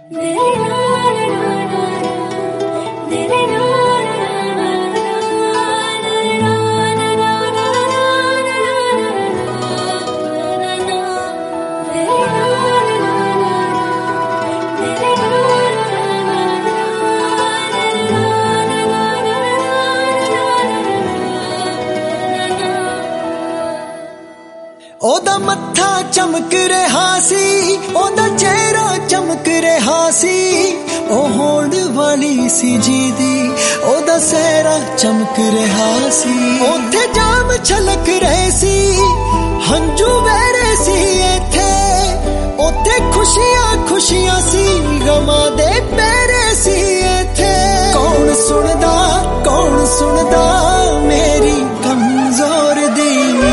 ओदा मत्था चमक रहा सी, ओदा चेहरा चमक रहा सी, ओ होड़ वाली सी जीदी, ओदा सहरा चमक रहा सी। ओथे जाम छलक रहे सी, हंजू बह रहे सी इथे, ओथे खुशियां खुशियां सी, गमां दे पैरे सी इथे। कौन सुनदा मेरी कमजोर दी।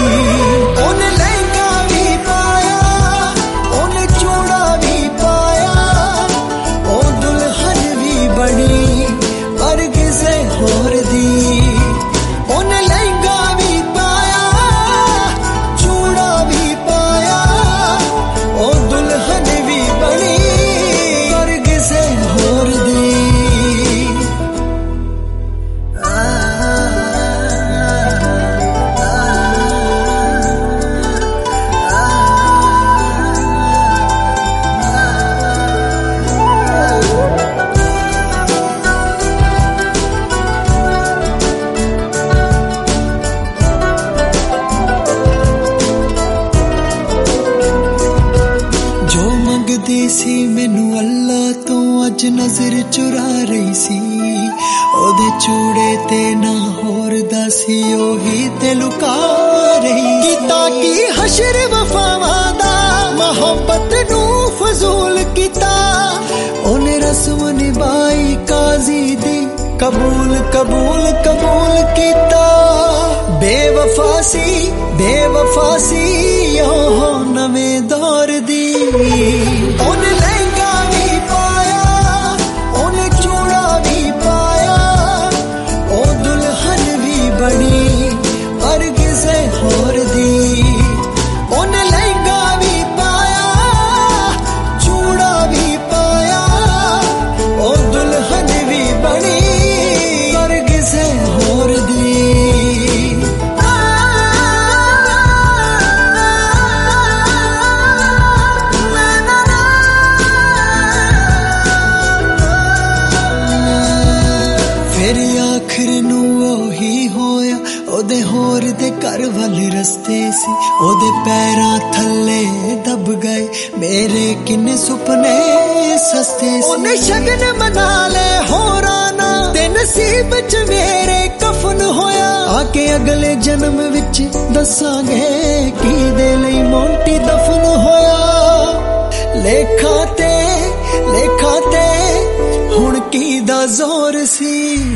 सी मैनू अल्लाह तो अज नजर चुरा रही सी, ओदे चूड़े ते ना होर दासी, ओही ते लुका रही। कीता की हशर वफावां दा, मोहब्बत नू फजूल कीता, ओने रस्म निभाई काजी दी, कबूल कबूल कबूल कीता। बेवफासी ओहो नवें दौर दी। ओने लहंगा भी पाया, ओने चूड़ा भी पाया, ओ दुल्हन भी बनी पर किसे होर दी। ओने लहंगा भी पाया, चूड़ा भी पाया, ओ दुल्हन भी बनी पर किसे होर दी। फिर आखिर नू ओही होया, ओदे होर दे घर वाले रस्ते सी, ओदे पैरां थल्ले दब गए मेरे किन्ने सुपने सस्ते सी। ओने शगन मना ले होरा ना, ते नसीब च मेरे कफन होया, आके अगले जन्म विच दसांगे की दे लई मोंटी दफन होया। लेखा ते हुण की दा जोर सी।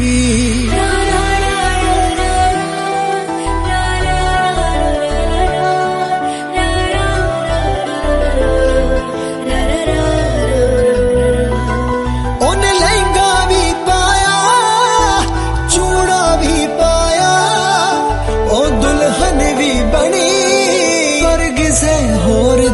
ओने लहंगा भी पाया, चूड़ा भी पाया, ओ दुल्हन भी बनी पर किसे होर